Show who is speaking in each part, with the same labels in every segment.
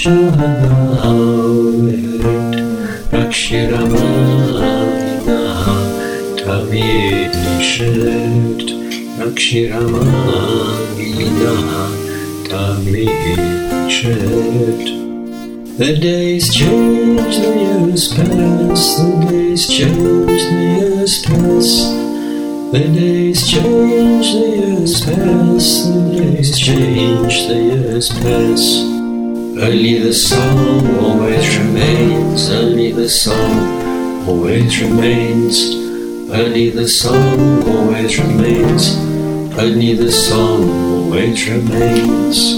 Speaker 1: Shanavet Rakshiramana Tamid Nishet Rakshiramana Tamid Nishet. The days change, the years pass, the days change, the years pass. The days change, the years pass, the days change, the years pass. Only the song always remains, only the song always remains. Only the song always remains, only the song always remains.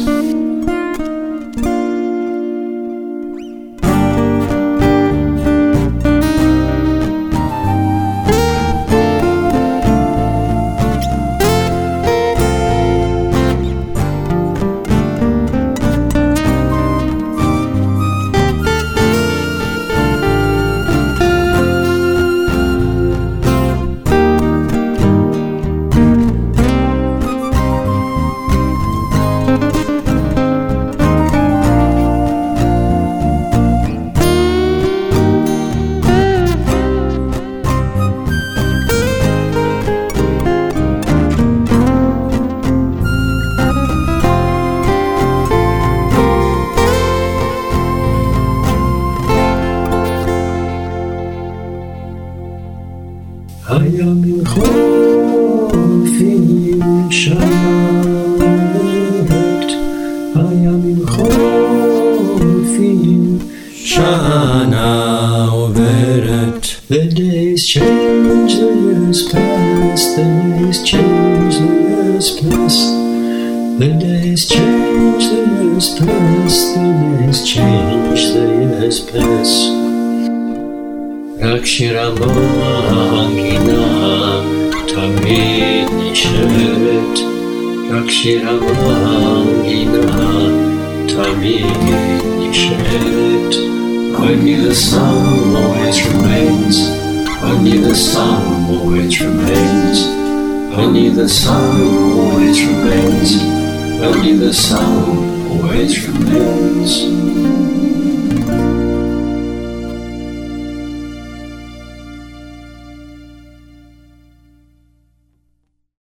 Speaker 1: הימים חולפים שנה עוברת, הימים חולפים שנה עוברת. The days change, the years pass, the days change, the years pass. The days change, the years pass, the days change, the years pass. Rakshiramangina Tamid Nishet Rakshiramangina Tamid Nishet. Only the song always remains, only the song always remains. Only the song always remains, only the song always remains.